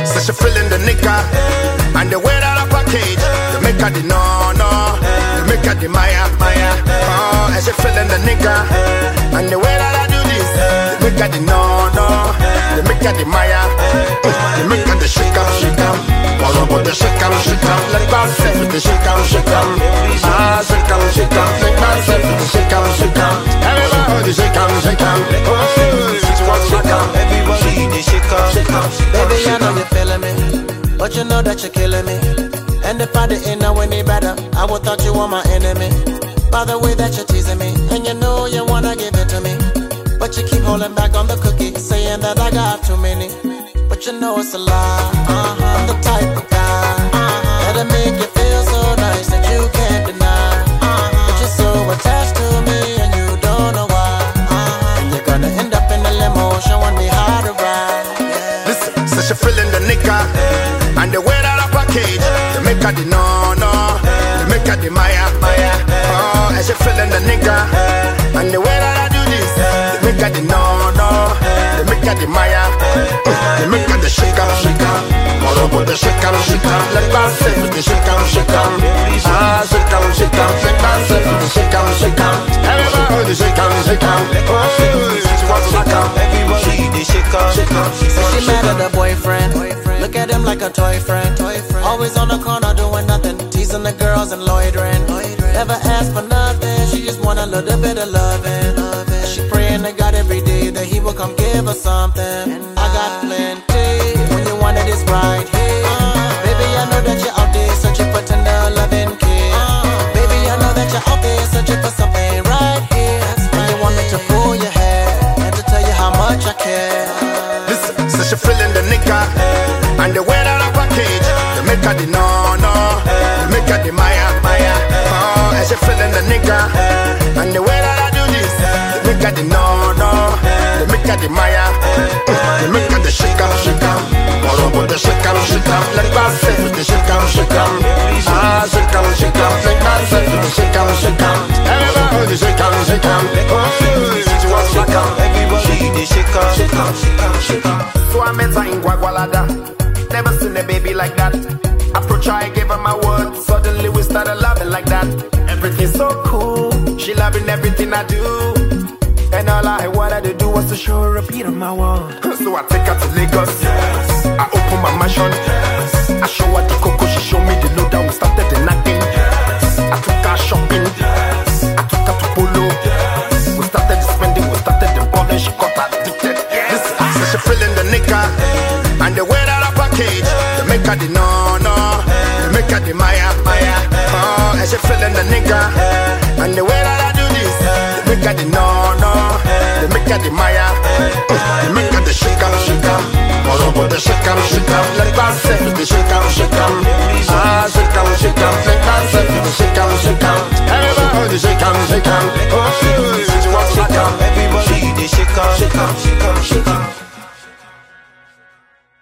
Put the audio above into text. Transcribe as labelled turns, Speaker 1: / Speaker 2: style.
Speaker 1: So she feeling the nigga, and the way that I package, they make her the no, they make her the Maya. Oh, and she feeling the nigga, and the way that I do this, they make her the no, they make her the Maya. They make her the shake em, all about the shake em, like myself with the shake em, ah shake em, like myself with the shake em, everybody shake em, oh, she wants shake em,
Speaker 2: everybody they shake em. Baby, I know you're feeling me, but you know that you're killing me. And if I didn't know any better, I would thought you were my enemy. By the way that you're teasing me, and you know you wanna give it to me, but you keep holding back on the cookie, saying that I got too many. But you know it's a lie. I'm the type of guy that'll make you feel so nice that you can't deny. But you're so attached to me and you don't know why. And you're gonna end up in the limo showing me how to ride.
Speaker 1: Listen, so she feeling the nigga, and the way that I package, they make her the no, they make her the Maya. Oh, and she feeling the nigga, and the way that I do this, they make her the no, they make her the Maya. They make her the shake em, all about the shake em, like myself with the shake em, ah shake em, like myself with the shake em, everybody shake em, oh, she wants shake em,
Speaker 2: everybody they shake em. So she mad at her boyfriend, look at him like a toy friend. Always on the corner doing nothing, teasing the girls and loitering. Never ask for nothing, she just want a little bit of loving. And she praying to God every day that he will come give her something. I got plenty, when you want it is right here. Baby, I know that you're out there searching for tender loving kiss. Baby, I know that you're out there searching for something right here. And you want me to pull your hair and to tell you how much I care.
Speaker 1: Listen, so she feeling the nigga, and the way that I package, they make her the no, they make her the Maya. Oh, and she feeling the nigga, and the way that I do this, they make her the no, they make her the Maya. They make her the shake em, all about the shake em, like myself with the shake em, ah shake em, like myself with the shake em, everybody shake em, oh, she wants shake em,
Speaker 2: everybody they shake em.
Speaker 1: So I met her in Guagualada, never seen a baby like that. Approach her, I gave her my word, suddenly we started loving like that. Everything's so cool, she loving everything I do, and all I wanted to do was to show her a beat of my world. So I take her to Lagos, yes. I open my mansion, yes. I show her the cocoa, she show me the lowdown, we started the knocking, yes. I took her shopping, yes. I took her to Polo, yes. We started the spending, we started the balling, she got addicted, yes. So she feeling the nigga, and the way that I package, they make her the no, they make her the Maya. Oh, and she feeling the nigga, and the way that I do this, they make her the no, they make her the Maya. They make her the shake em, all about the shake em, like myself with the shake em, ah shake em, like myself with the shake em, everybody shake em, oh, she wants shake em,
Speaker 2: everybody they shake em.